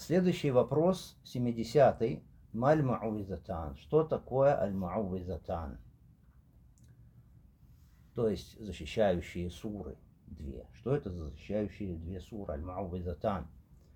Следующий вопрос, 70-й. Маль-Мауизатан. Что такое аль-Мауизатан? То есть защищающие суры две. Что это за защищающие две суры? Аль-Мауизатан.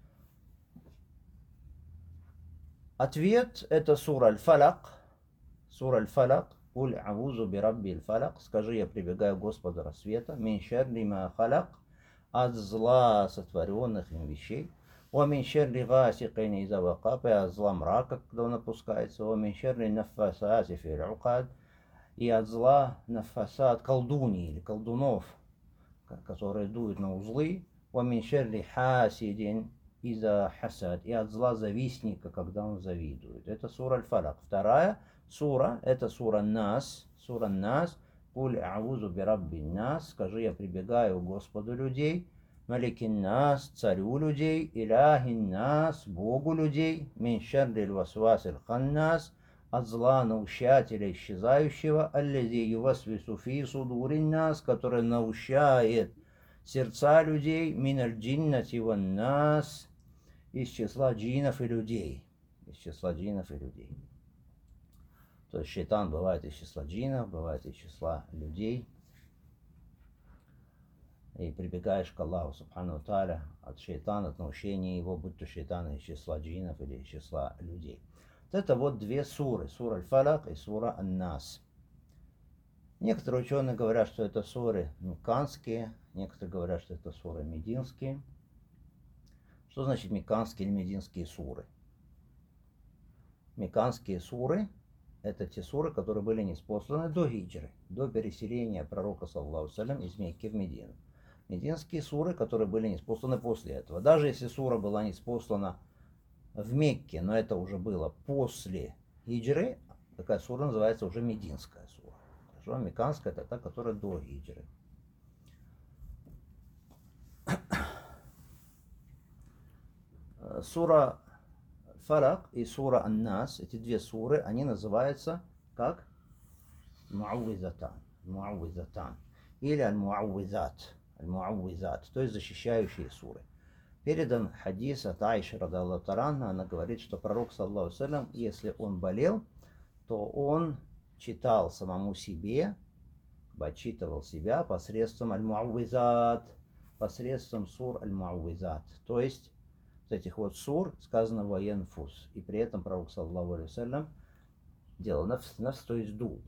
Ответ — это сура Аль-Фалак. Сура Аль-Фалак. Куль аузу бирабби аль-фалак. Скажи, я прибегаю к Господу рассвета. Мин шарри ма халак. От зла сотворенных им вещей. О мин шарри гасикин иза вакаб. И от зла мрака, когда он опускается. О мин шарри наффасати фил укад. И от зла наффасат, колдуньи или колдунов, которые дуют на узлы. О мин шарри хасидин иза хасад. И от зла завистника, когда он завидует. Это сура Аль-Фалак. Вторая сура — это сура Нас. Сура Нас. Куль аузу бирабби нас. Скажи, я прибегаю к Господу людей. Маликин нас, царю людей. Иляхин нас, Богу людей. Мин шарриль васвасиль ханнас. От зла наущателя исчезающего. Аллази ювасвису фи судурин нас. Который наущает сердца людей. Миналь джиннати ван нас. Из числа джинов и людей. Из числа джинов и людей. То есть шайтан бывает из числа джинов, бывает из числа людей. И прибегаешь к Аллаху Субхану Тааля от шайтана, от наущения его, будь то шайтана из числа джинов или из числа людей. Вот это вот две суры. Сура Аль-Фалак и сура Ан-Нас. Некоторые ученые говорят, что это суры мекканские, некоторые говорят, что это суры мединские. Что значит мекканские или мединские суры? Мекканские суры — это те суры, которые были ниспосланы до хиджры, до переселения пророка, саллаллаху алейхи ва саллям, из Мекки в Медину. Мединские суры, которые были ниспосланы после этого. Даже если сура была ниспослана в Мекке, но это уже было после хиджры, такая сура называется уже мединская сура. Хорошо? Мекканская — это та, которая до хиджры. Сура Фалак и сура Ан-Нас, эти две суры, они называются как Муауизатан. Муауизатан. Или Аль-Муауизат. Аль-Муауизат, то есть защищающие суры. Передан хадис от Аиши радаллаху та'аля, она говорит, что пророк, саллаллаху алейхи ва саллям, если он болел, то он читал самому себе, отчитывал себя посредством Аль-Муауизат, посредством сур Аль-Муауизат. То есть этих вот сур сказано военфус. И при этом пророк, саллаллаху алейхи ва саллям, делал нафс, то есть дул.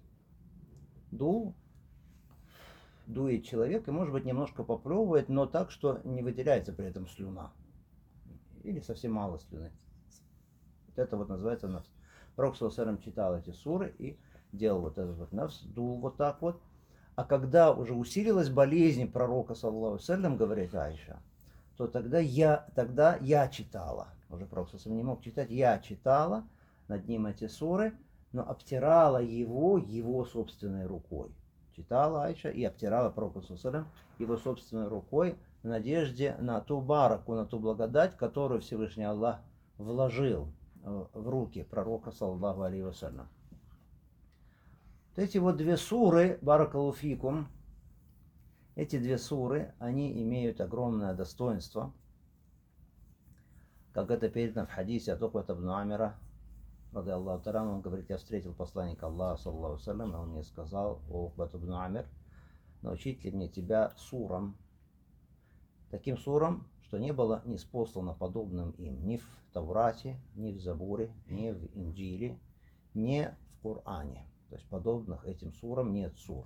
Дует человек и, может быть, немножко поплевывает, но так, что не выделяется при этом слюна. Или совсем мало слюны. Вот это вот называется нафс. Пророк, саллаллаху алейхи ва саллям, читал эти суры и делал вот этот вот нафс, дул вот так вот. А когда уже усилилась болезнь пророка, саллаллаху алейхи ва саллям, говорит Аиша, то тогда я читала. Уже пророк не мог читать. Я читала над ним эти суры, но обтирала его собственной рукой. Читала Айша и обтирала пророка его собственной рукой в надежде на ту бараку, на ту благодать, которую Всевышний Аллах вложил в руки пророка, саллаллаху алейхи ва саллям. Вот эти вот две суры, баракаллаху фикум, эти две суры, они имеют огромное достоинство, как это передано в хадисе от Укбата ибн Амира, ради Аллаху та'аля, он говорит, я встретил посланника Аллаха, саллаллаху алейхи ва саллям, и он мне сказал, о Укбат ибн Амир, научить ли мне тебя сурам, таким сурам, что не было ниспослано подобным им ни в Таврате, ни в Забуре, ни в Инджиле, ни в Коране. То есть подобных этим сурам нет сур.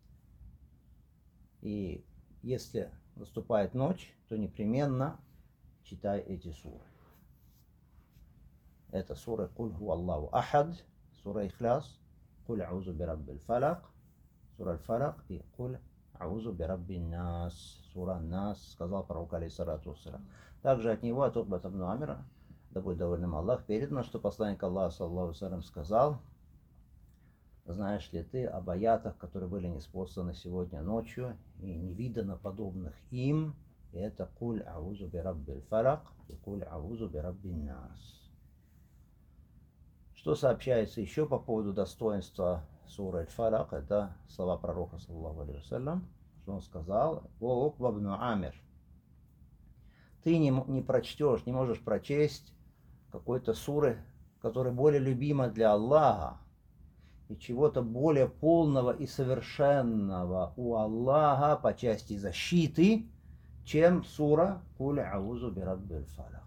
И если наступает ночь, то непременно читай эти суры. Это сура Куль ху Аллаху ахад, сура Ихляс, Куль аузу бирабби аль-фалак, сура аль-фалак и Куль аузу бирабби нас, сура нас, сказал пророк, алейхиссалату вассалям. Также от него, от Укбата ибн Амира, да будет доволен Аллах, передано, что посланник Аллаха, саллаллаху алейхи ва саллям, сказал, знаешь ли ты об аятах, которые были ниспосланы сегодня ночью, и не видано подобных им, и это Куль аузу бирабби аль-фалак и Куль аузу бирабби нас. Что сообщается еще по поводу достоинства суры Аль-Фалак, это слова пророка, саллаллаху алейхи ва саллям, что он сказал, о Укба ибн Амир, ты не прочтешь, не можешь прочесть какой-то суры, которая более любима для Аллаха, и чего-то более полного и совершенного у Аллаха по части защиты, чем сура «Куль аузу бираббил фалак».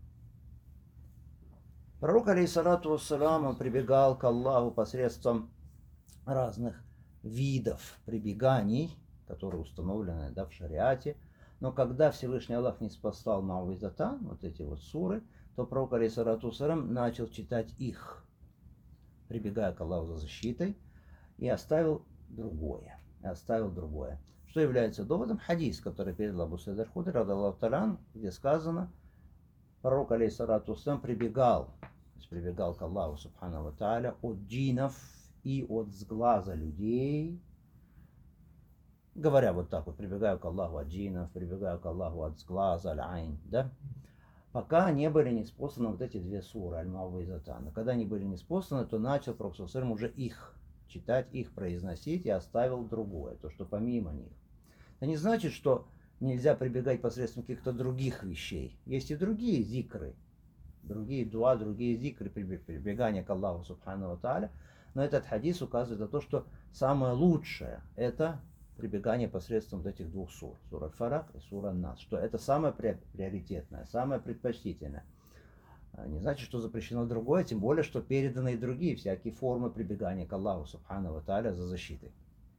Пророк, алейхиссалату вассалам, он прибегал к Аллаху посредством разных видов прибеганий, которые установлены, да, в шариате. Но когда Всевышний Аллах не спасал мауизатан, вот эти вот суры, то пророк, алейхиссалату вассалам, начал читать их, прибегая к Аллаху за защитой, и оставил другое. Что является доводом? Хадис, который передал Абу Саид аль-Худри, радаллаху та'аля, где сказано, пророк, алейхиссалату вассалам, прибегал к Аллаху, субхану ва тааля, от джинов и от сглаза людей, говоря вот так вот, прибегаю к Аллаху от джинов, прибегаю к Аллаху от сглаза, аль-айн, да, пока не были неспосланы вот эти две суры, аль-Мауизатан. Когда они были неспосланы, то начал пророк саллаллаху алейхи ва саллям уже их читать, их произносить, и оставил другое, то, что помимо них. Это не значит, что нельзя прибегать посредством каких-то других вещей. Есть и другие зикры, другие дуа, другие зикры, прибегания к Аллаху, субхану ва тааля. Но этот хадис указывает на то, что самое лучшее – это прибегание посредством вот этих двух сур. Сура Аль-Фалак и сура Ан-Нас. Что это самое приоритетное, самое предпочтительное. Не значит, что запрещено другое, тем более, что переданы и другие всякие формы прибегания к Аллаху, субхану ва тааля, за защитой.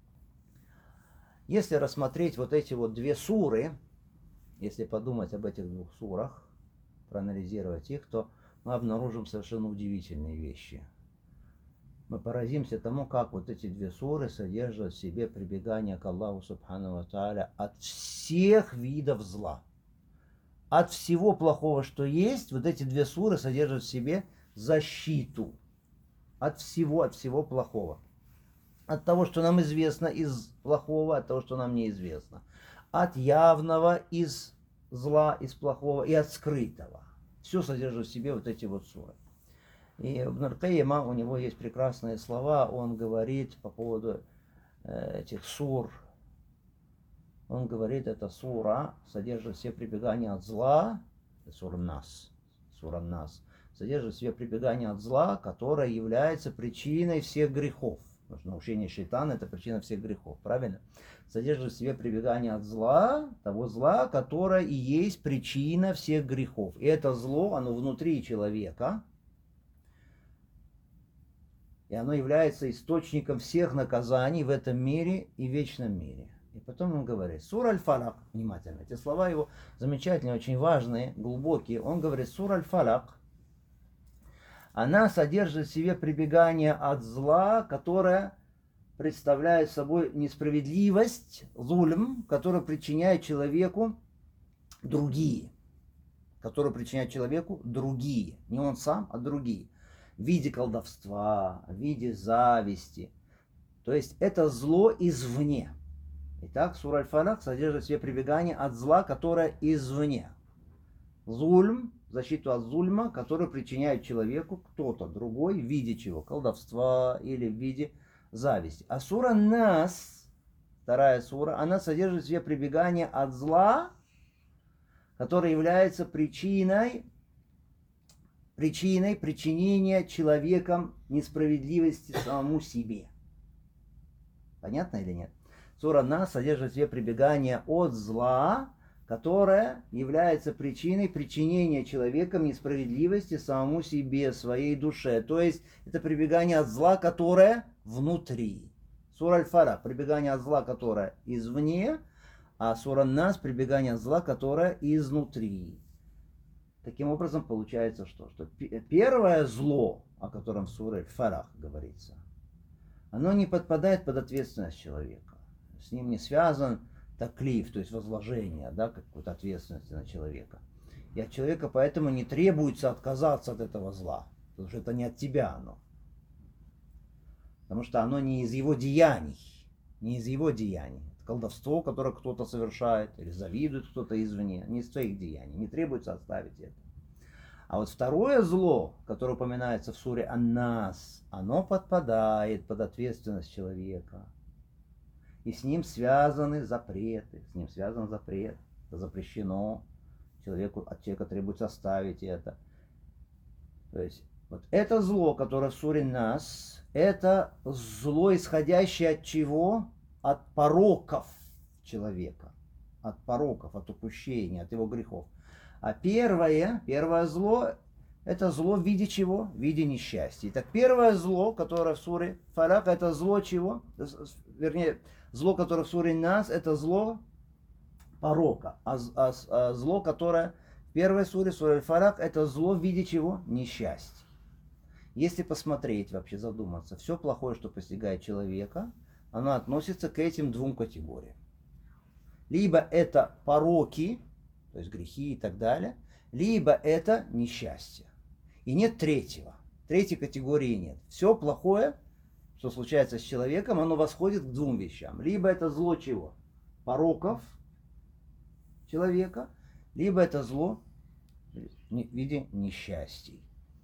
Если рассмотреть вот эти вот две суры, если подумать об этих двух сурах, проанализировать их, то мы обнаружим совершенно удивительные вещи. Мы поразимся тому, как вот эти две суры содержат в себе прибегание к Аллаху, субхану ва тааля, от всех видов зла. От всего плохого, что есть, вот эти две суры содержат в себе защиту. От всего плохого. От того, что нам известно из плохого, от того, что нам неизвестно. От явного из зла, из плохого, и от скрытого. Все содержит в себе вот эти вот суры. И Ибн аль-Каййима, у него есть прекрасные слова, он говорит по поводу этих сур. Он говорит, эта сура содержит в себе прибегание от зла, сура Нас, содержит в себе прибегание от зла, которое является причиной всех грехов. Потому что научение шайтана – это причина всех грехов, правильно? Содержит в себе прибегание от зла, того зла, которое и есть причина всех грехов. И это зло, оно внутри человека, и оно является источником всех наказаний в этом мире и вечном мире. И потом он говорит, сура Аль-Фалак, внимательно, эти слова его замечательные, очень важные, глубокие. Он говорит, сура Аль-Фалак, она содержит в себе прибегание от зла, которое представляет собой несправедливость, зульм, который причиняет человеку другие. Не он сам, а другие. В виде колдовства, в виде зависти. То есть это зло извне. Итак, сура Аль-Фалак содержит в себе прибегание от зла, которое извне. Зульм, защиту от зульма, который причиняет человеку кто-то другой в виде чего? Колдовства или в виде зависти. А сура Нас, вторая сура, она содержит в себе прибегание от зла, которое является причиной причинения человеком несправедливости самому себе. Понятно или нет? Сура Нас содержит в себе прибегание от зла, которое является причиной причинения человеком несправедливости самому себе, своей душе. То есть это прибегание от зла, которое внутри. Сура Аль-Фалак, прибегание от зла, которое извне, а сура Нас, прибегание от зла, которое изнутри. Таким образом, получается что? Что первое зло, о котором в суре Аль-Фалак говорится, оно не подпадает под ответственность человека. С ним не связан таклиф, то есть возложение, да, какой-то ответственности на человека. И от человека поэтому не требуется отказаться от этого зла, потому что это не от тебя оно. Потому что оно не из его деяний. Это колдовство, которое кто-то совершает, или завидует кто-то извне, не из своих деяний, не требуется оставить это. А вот второе зло, которое упоминается в суре Ан-Нас, оно подпадает под ответственность человека. И с ним связаны запреты. Это запрещено. От человека требуется оставить это. То есть вот это зло, которое в суре Нас, это зло, исходящее от чего? От пороков человека. От пороков, от упущения, от его грехов. А первое зло, это зло в виде чего? В виде несчастья. Итак, первое зло, которое в суре Фалак, это зло чего? Вернее, зло, которое в суре Нас, это зло порока. А зло, которое в первой суре, суре Фалак, это зло в виде чего? Несчастья. Если посмотреть, вообще задуматься, все плохое, что постигает человека, оно относится к этим двум категориям. Либо это пороки, то есть грехи и так далее, либо это несчастье. И нет третьего. Третьей категории нет. Все плохое, что случается с человеком, оно восходит к двум вещам. Либо это зло чего? Пороков человека, либо это зло в виде несчастий.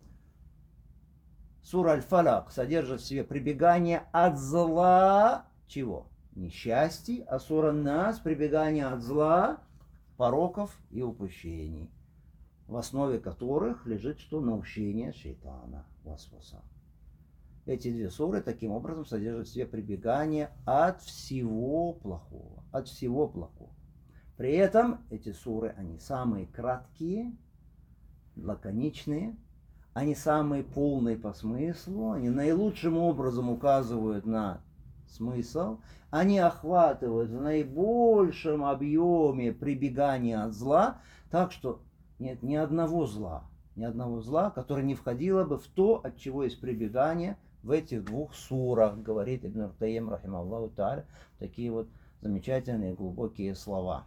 Сура Аль-Фалак содержит в себе прибегание от зла чего? Несчастий, а сура Нас прибегание от зла, пороков и упущений, в основе которых лежит что? Наущение шейтана, васваса. Эти две суры таким образом содержат в себе прибегание от всего плохого, от всего плохого. При этом эти суры, они самые краткие, лаконичные, они самые полные по смыслу, они наилучшим образом указывают на смысл, они охватывают в наибольшем объеме прибегания от зла, так что нет ни одного зла, которое не входило бы в то, от чего есть прибегание в этих двух сурах, говорит Ибн Ар-Кайим, рахимахуллаху тааля, такие вот замечательные глубокие слова.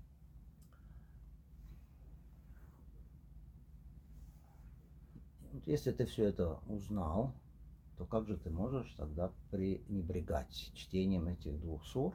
Если ты все это узнал, то как же ты можешь тогда пренебрегать чтением этих двух сур?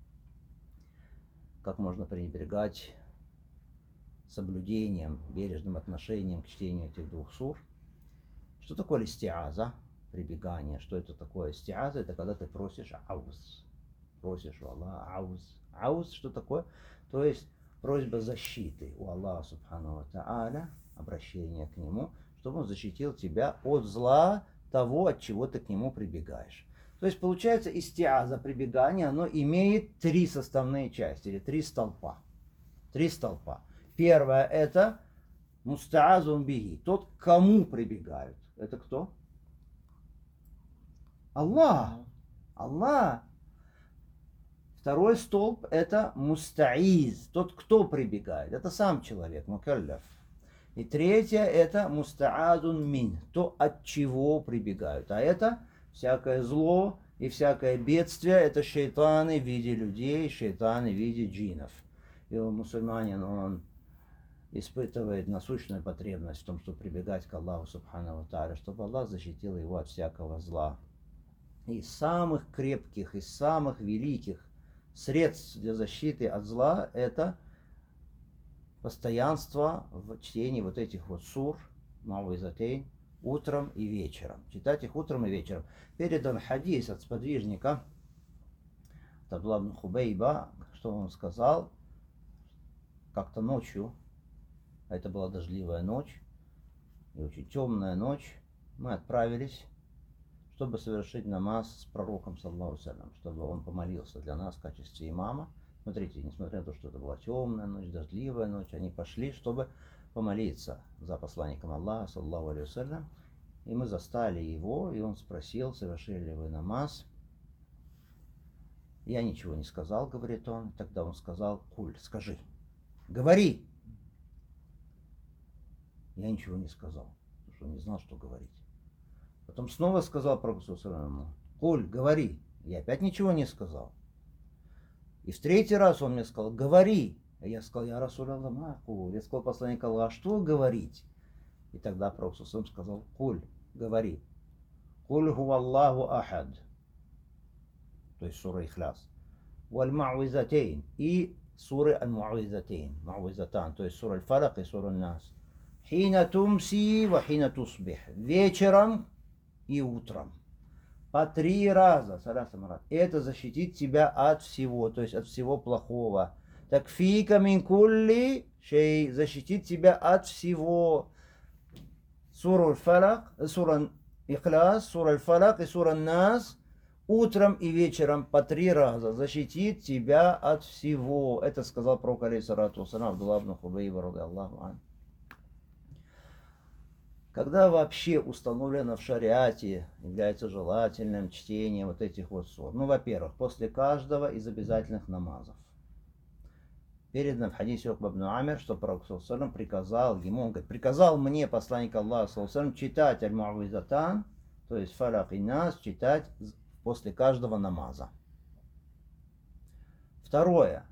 Как можно пренебрегать соблюдением, бережным отношением к чтению этих двух сур? Что такое истиаза, прибегание? Что это такое истиаза? Это когда ты просишь ауз. Просишь у Аллаха ауз. Ауз что такое? То есть просьба защиты у Аллаха субхану ва тааля, обращение к Нему, чтобы Он защитил тебя от зла того, от чего ты к Нему прибегаешь. То есть получается истиаза, прибегание, оно имеет три составные части, или три столпа. Три столпа. Первое это мустаазун биги, тот, к кому прибегают. Это кто? Аллах. Аллах. Второй столб это мустаиз, тот, кто прибегает. Это сам человек, мукалляф. И третье это мустаазун мин, то, от чего прибегают. А это всякое зло и всякое бедствие, это шейтаны в виде людей, шейтаны в виде джинов. И мусульманин, он испытывает насущную потребность в том, чтобы прибегать к Аллаху субхану ва тааля, чтобы Аллах защитил его от всякого зла. Из самых крепких, из самых великих средств для защиты от зла это постоянство в чтении вот этих вот сур, мауизатейн, утром и вечером. Читать их утром и вечером. Передан хадис от сподвижника Абдулла ибн Хубейба, что он сказал, как-то ночью, а это была дождливая ночь, и очень темная ночь, мы отправились, чтобы совершить намаз с пророком, саллаллаху алейхи ва саллям, чтобы он помолился для нас в качестве имама. Смотрите, несмотря на то, что это была темная ночь, дождливая ночь, они пошли, чтобы помолиться за посланником Аллаха, саллаллаху алейхи ва саллям. И мы застали его, и он спросил, совершили ли вы намаз. Я ничего не сказал, говорит он. Тогда он сказал, куль, скажи, говори. Я ничего не сказал, потому что не знал, что говорить. Потом снова сказал пророку, куль, говори. Я опять ничего не сказал. И в третий раз он мне сказал, говори. А я сказал, я Расуль Аллах, я сказал посланнику Аллаха, а что говорить? И тогда пророк сказал, куль, говори. Куль ху Аллаху ахад. То есть сура Ихляс. Валь мауизатейн. И суры аль-мауизатейн. Мауизатан. То есть сура Аль-Фалак и сура Нас. Хина тумси ва хина тусбих. Вечером и утром. По 3 раза. Это защитит тебя от всего, то есть от всего плохого. Так фика мин кулли шей, защитит тебя от всего. Суру Аль-Фалак, сура Ихляс, сура Аль-Фалак и сура Нас утром и вечером по 3 раза защитит тебя от всего. Это сказал пророк алейхиссалату вассалям Абдуллах ибн Хубейб радийаллаху анху. Когда вообще установлено в шариате является желательным чтение вот этих вот сур? Ну, во-первых, после каждого из обязательных намазов. Передано в хадисе Укба ибн Амир, что пророк приказал ему, он говорит, приказал мне, посланник Аллаха, читать аль-Му'аввизатан, то есть Фалак и Нас, читать после каждого намаза. Второе.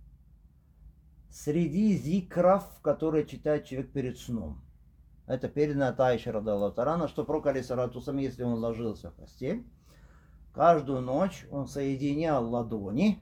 Среди зикров, которые читает человек перед сном. Это передано от Аиши радийаллаху анха, что пророк алейхиссалату вассалям, если он ложился в постель, каждую ночь он соединял ладони,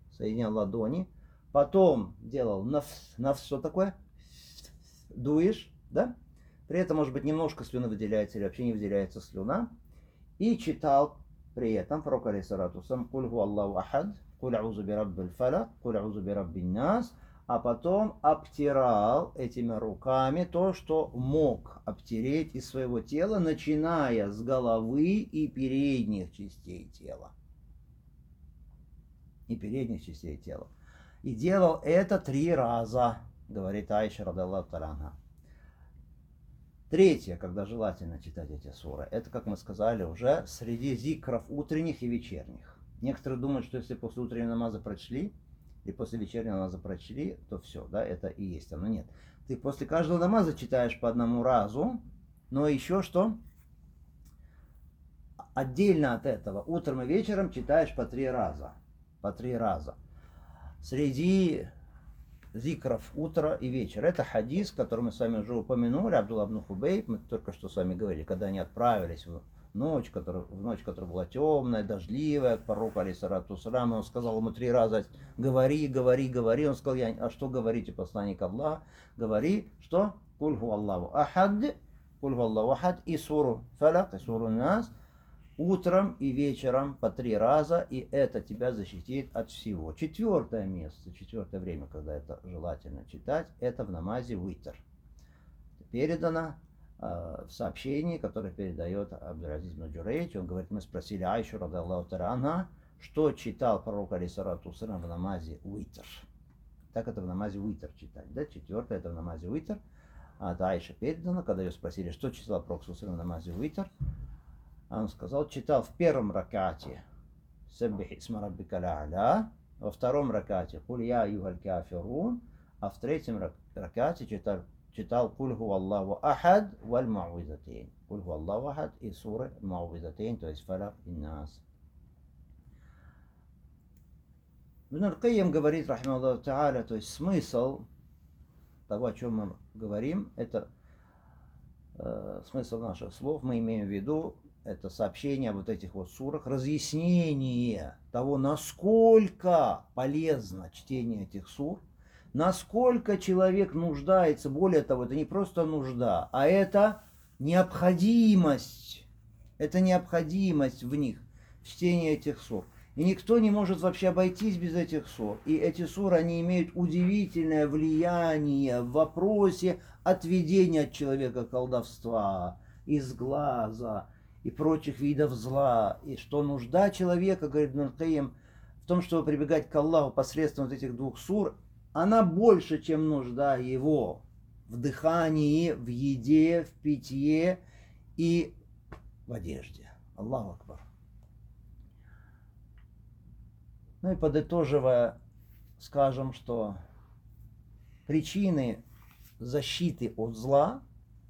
потом делал нафс, что такое? Дуешь, да? При этом, может быть, немножко слюны выделяется или вообще не выделяется слюна. И читал при этом пророк алейхиссалату вассалям «Куль ху Аллаху ахад, куль аузу би раббиль фалак, куль аузу би раббин нас», а потом обтирал этими руками то, что мог обтереть из своего тела, начиная с головы и передних частей тела. И делал это 3 раза, говорит Аиша радийаллаху анха. Третье, когда желательно читать эти суры, это, как мы сказали уже, среди зикров утренних и вечерних. Некоторые думают, что если после утреннего намаза прочли, и после вечернего намаза прочли, то все, да, это и есть оно. Нет. Ты после каждого намаза читаешь по одному разу, но еще что? Отдельно от этого, утром и вечером читаешь по 3 раза. Среди зикров утра и вечера. Это хадис, который мы с вами уже упомянули, Абдуллах ибн Хубейб, мы только что с вами говорили, когда они отправились в ночь, которая была темная, дождливая, к пророку алейхиссалату вассалям, он сказал ему 3 раза: говори. Он сказал: а что говорите, посланник Аллаха? Говори, что? Куль ху Аллаху ахад, и суру Фалак, и суру Нас, утром и вечером по 3 раза, и это тебя защитит от всего. 4-е место, 4-е время, когда это желательно читать, это в намазе витр. Передано в сообщении, которое передает Абдул-Азиз ибн Джурейдж. Он говорит, мы спросили Аишу радийаллаху анха, что читал пророк алейхиссалату вассалям в намазе витр. Так это в намазе витр читать, да? 4-е это в намазе витр. От Аиши передано, когда ее спросили, что читал пророк в намазе витр, он сказал, читал в 1-м ракате «Саббих исма раббикаль а'ля», во 2-м ракате «Куль я аюхаль кафирун», а в 3-м ракате читал «Куль ху Аллаху ахад валь му'аввизатейн». «Куль ху Аллаху ахад» и суры му'аввизатейн, то есть Фалак и Нас. Ибн аль-Кайим говорит, рахимахуллаху та'аля, то есть смысл того, о чем мы говорим, это смысл наших слов, мы имеем в виду, это сообщение о вот этих вот сурах, разъяснение того, насколько полезно чтение этих сур, насколько человек нуждается, более того, это не просто нужда, а это необходимость в них, в чтении этих сур. И никто не может вообще обойтись без этих сур. И эти суры, они имеют удивительное влияние в вопросе отведения от человека колдовства, из глаза и прочих видов зла. И что нужда человека, говорит Ибн аль-Кайим, в том, чтобы прибегать к Аллаху посредством вот этих 2 сур, она больше, чем нужда его в дыхании, в еде, в питье и в одежде. Аллаху акбар. Ну и подытоживая, скажем, что причины защиты от зла,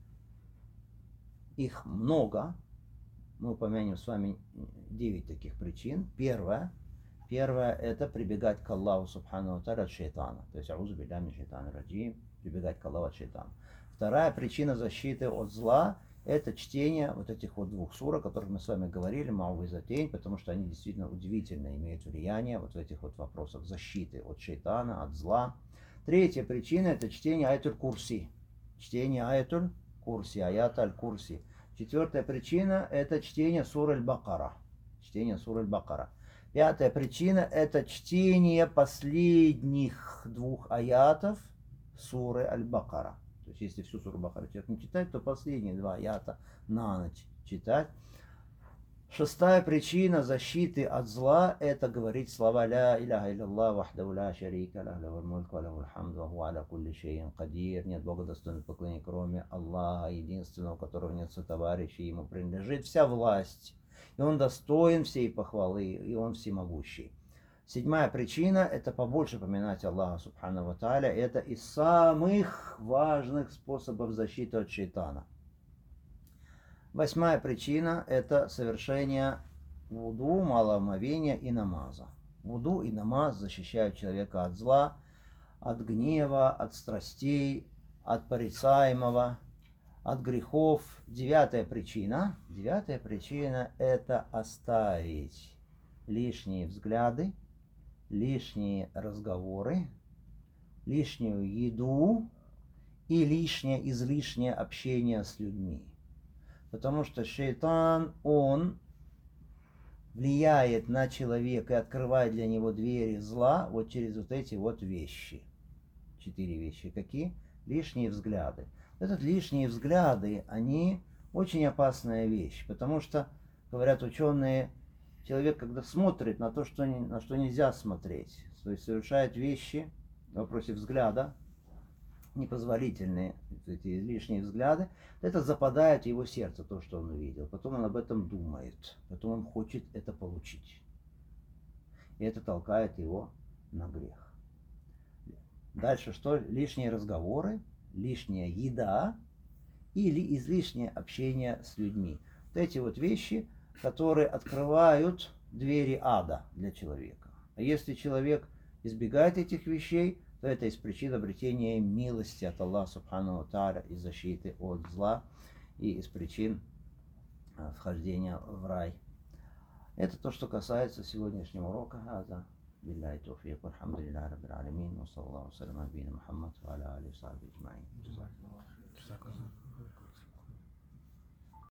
их много. Мы упомянем с вами 9 таких причин. Первое это прибегать к Аллаху субхану ва тааля от шайтана. То есть аузу билляхи мин шайтанир раджим, прибегать к Аллаху от шайтана. Вторая причина защиты от зла — это чтение вот этих вот 2 сур, о которых мы с вами говорили, Му'аввизатейн, потому что они действительно удивительно имеют влияние вот в этих вот вопросах защиты от шайтана, от зла. Третья причина — это чтение аятуль курси. Чтение аятуль курси, аят аль-курси. 4-я причина — это чтение сур аль-Бакара. 5-я причина — это чтение последних 2 аятов суры аль-Бакара. То есть если всю суру Бакара человек не читать, то последние 2 аята на ночь читать. 6-я причина защиты от зла – это говорить слова «Ля иляха илля вахдаху ля шарика лах, лахул мульк ва лахул хамду, ва хуа аля кулли шейин кадир». Нет Бога достойного поклонения, кроме Аллаха, единственного, у которого нет сотоварища, ему принадлежит вся власть. И он достоин всей похвалы, и он всемогущий. 7-я причина – это побольше поминать Аллаха Субхану ва Тааля. Это из самых важных способов защиты от шайтана. 8-я причина – это совершение вуду, малоомовения и намаза. Вуду и намаз защищают человека от зла, от гнева, от страстей, от порицаемого, от грехов. 9-я причина – это оставить лишние взгляды, лишние разговоры, лишнюю еду и излишнее общение с людьми. Потому что шайтан, он влияет на человека и открывает для него двери зла вот через вот эти вот вещи. 4 вещи. Какие? Лишние взгляды. Лишние взгляды, они очень опасная вещь. Потому что, говорят ученые, человек, когда смотрит на то, на что нельзя смотреть, то есть совершает вещи в вопросе взгляда, непозволительные, эти лишние взгляды, это западает в его сердце, то, что он увидел. Потом он об этом думает, потом он хочет это получить. И это толкает его на грех. Дальше что? Лишние разговоры, лишняя еда или излишнее общение с людьми. Вот эти вот вещи, которые открывают двери ада для человека. А если человек избегает этих вещей, то это из причин обретения милости от Аллаха Субхану ва Тааля и защиты от зла, и из причин вхождения в рай. Это то, что касается сегодняшнего урока. Аза билляхи тауфик, вальхамдулиллахи раббил алямин, ва саллаллаху салям аля набийина Мухаммад ва аля алихи ва сахбихи аджмаин.